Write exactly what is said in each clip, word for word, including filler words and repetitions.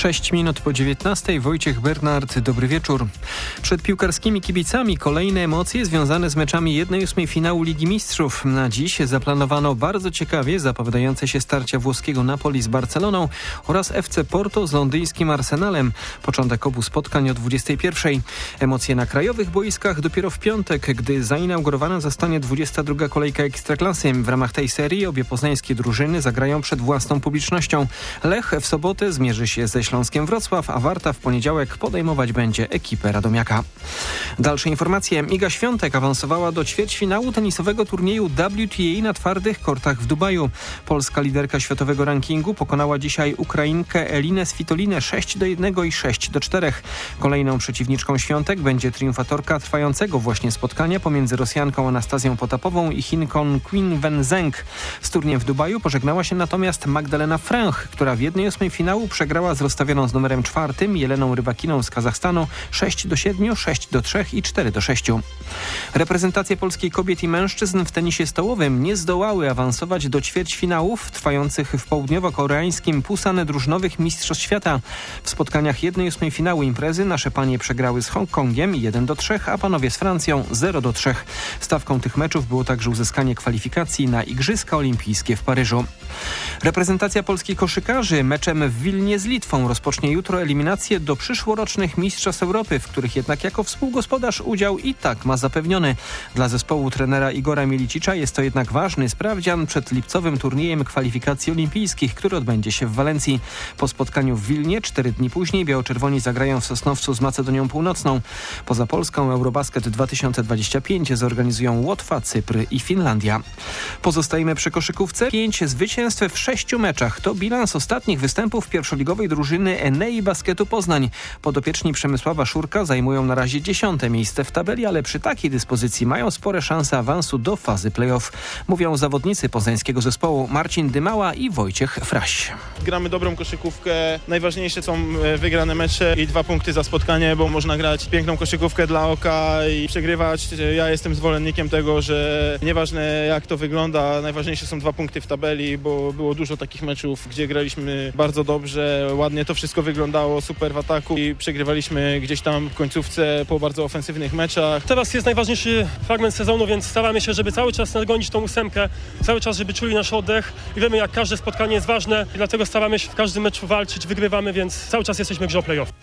sześć minut po dziewiętnastej. Wojciech Bernard, dobry wieczór. Przed piłkarskimi kibicami kolejne emocje związane z meczami jednej ósmej finału Ligi Mistrzów. Na dziś zaplanowano bardzo ciekawie zapowiadające się starcia włoskiego Napoli z Barceloną oraz F C Porto z londyńskim Arsenalem. Początek obu spotkań o dwudziestej pierwszej. Emocje na krajowych boiskach dopiero w piątek, gdy zainaugurowana zostanie dwudziesta druga kolejka Ekstraklasy. W ramach tej serii obie poznańskie drużyny zagrają przed własną publicznością. Lech w sobotę zmierzy się ze Śląskiem Wrocław, a Warta w poniedziałek podejmować będzie ekipę Radomiaka. Dalsze informacje. Iga Świątek awansowała do ćwierćfinału tenisowego turnieju W T A na twardych kortach w Dubaju. Polska liderka światowego rankingu pokonała dzisiaj Ukrainkę Elinę Svitolinę sześć do jednego i sześć do czterech. Kolejną przeciwniczką Świątek będzie triumfatorka trwającego właśnie spotkania pomiędzy Rosjanką Anastazją Potapową i Chinką Qin Wen Zheng. Z turniejem w Dubaju pożegnała się natomiast Magdalena Fręch, która w jednej ósmej finału przegrała z rozstawioną z numerem czwartym Jeleną Rybakiną z Kazachstanu sześć do siedmiu, sześć do trzech i cztery do sześciu. Reprezentacje polskiej kobiet i mężczyzn w tenisie stołowym nie zdołały awansować do ćwierćfinałów trwających w południowo-koreańskim Pusan drużynowych Mistrzostw Świata. W spotkaniach jednej ósmej finału imprezy nasze panie przegrały z Hongkongiem jeden do trzech, a panowie z Francją zero do trzech. Stawką tych meczów było także uzyskanie kwalifikacji na Igrzyska Olimpijskie w Paryżu. Reprezentacja polskiej koszykarzy meczem w Wilnie z Litwą rozpocznie jutro eliminację do przyszłorocznych Mistrzostw Europy, w których jednak jako współgospodarz udział i tak ma zapewniony. Dla zespołu trenera Igora Mielicicza jest to jednak ważny sprawdzian przed lipcowym turniejem kwalifikacji olimpijskich, który odbędzie się w Walencji. Po spotkaniu w Wilnie cztery dni później biało-czerwoni zagrają w Sosnowcu z Macedonią Północną. Poza Polską Eurobasket dwa tysiące dwadzieścia pięć zorganizują Łotwa, Cypr i Finlandia. Pozostajemy przy koszykówce. Pięć zwycięstw w sześciu meczach to bilans ostatnich występów pierwszoligowej drużyny Enei Basketu Poznań. Podopieczni Przemysława Szurka zajmują na razie dziesiąte miejsce w tabeli, ale przy takiej dyspozycji mają spore szanse awansu do fazy play-off. Mówią zawodnicy poznańskiego zespołu Marcin Dymała i Wojciech Fraś. Gramy dobrą koszykówkę. Najważniejsze są wygrane mecze i dwa punkty za spotkanie, bo można grać piękną koszykówkę dla oka i przegrywać. Ja jestem zwolennikiem tego, że nieważne jak to wygląda, najważniejsze są dwa punkty w tabeli, bo było dużo takich meczów, gdzie graliśmy bardzo dobrze, ładnie to wszystko wyglądało, super w ataku i przegrywaliśmy gdzieś tam w końcówce po bardzo ofensywnych meczach. Teraz jest najważniejszy fragment sezonu, więc staramy się, żeby cały czas nadgonić tą ósemkę, cały czas, żeby czuli nasz oddech i wiemy, jak każde spotkanie jest ważne i dlatego staramy się w każdym meczu walczyć, wygrywamy, więc cały czas jesteśmy w grze o play-off.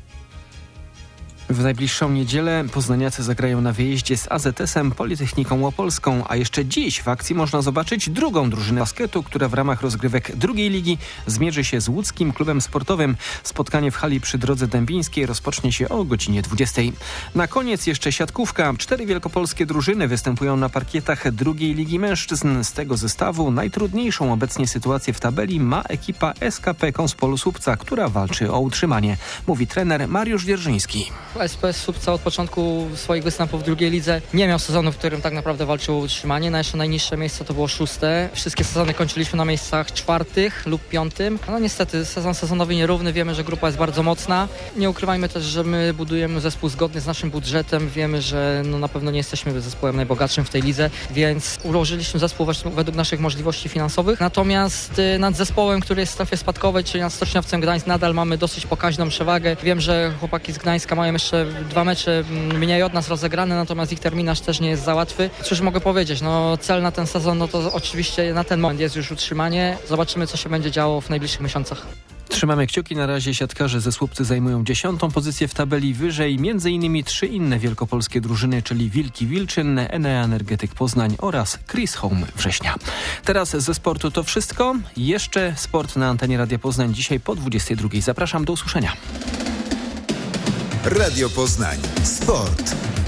W najbliższą niedzielę poznaniacy zagrają na wyjeździe z A Z S-em Politechniką Opolską, a jeszcze dziś w akcji można zobaczyć drugą drużynę basketu, która w ramach rozgrywek drugiej ligi zmierzy się z łódzkim klubem sportowym. Spotkanie w hali przy Drodze Dębińskiej rozpocznie się o godzinie dwudziestej. Na koniec jeszcze siatkówka. Cztery wielkopolskie drużyny występują na parkietach drugiej ligi mężczyzn. Z tego zestawu najtrudniejszą obecnie sytuację w tabeli ma ekipa S K P Konspolu Słupca, która walczy o utrzymanie. Mówi trener Mariusz Dzierżyński. S P S Słupca od początku swoich występów w drugiej lidze nie miał sezonu, w którym tak naprawdę walczył o utrzymanie. Nasze najniższe miejsce to było szóste. Wszystkie sezony kończyliśmy na miejscach czwartych lub piątym. No niestety sezon sezonowy nierówny. Wiemy, że grupa jest bardzo mocna. Nie ukrywajmy też, że my budujemy zespół zgodny z naszym budżetem. Wiemy, że no na pewno nie jesteśmy zespołem najbogatszym w tej lidze, więc ułożyliśmy zespół według naszych możliwości finansowych. Natomiast nad zespołem, który jest w strefie spadkowej, czyli nad Stoczniowcem Gdańsk, nadal mamy dosyć pokaźną przewagę. Wiem, że chłopaki z Gdańska mają jeszcze dwa mecze mniej od nas rozegrane, natomiast ich terminarz też nie jest za łatwy. Cóż mogę powiedzieć, no cel na ten sezon, no to oczywiście na ten moment jest już utrzymanie. Zobaczymy, co się będzie działo w najbliższych miesiącach. Trzymamy kciuki. Na razie siatkarze ze Słupcy zajmują dziesiątą pozycję w tabeli. Wyżej między innymi trzy inne wielkopolskie drużyny, czyli Wilki Wilczyn, Enea Energetyk Poznań oraz Chris Home Września. Teraz ze sportu to wszystko. Jeszcze sport na antenie Radia Poznań dzisiaj po dwudziestej drugiej. Zapraszam do usłyszenia. Radio Poznań. Sport.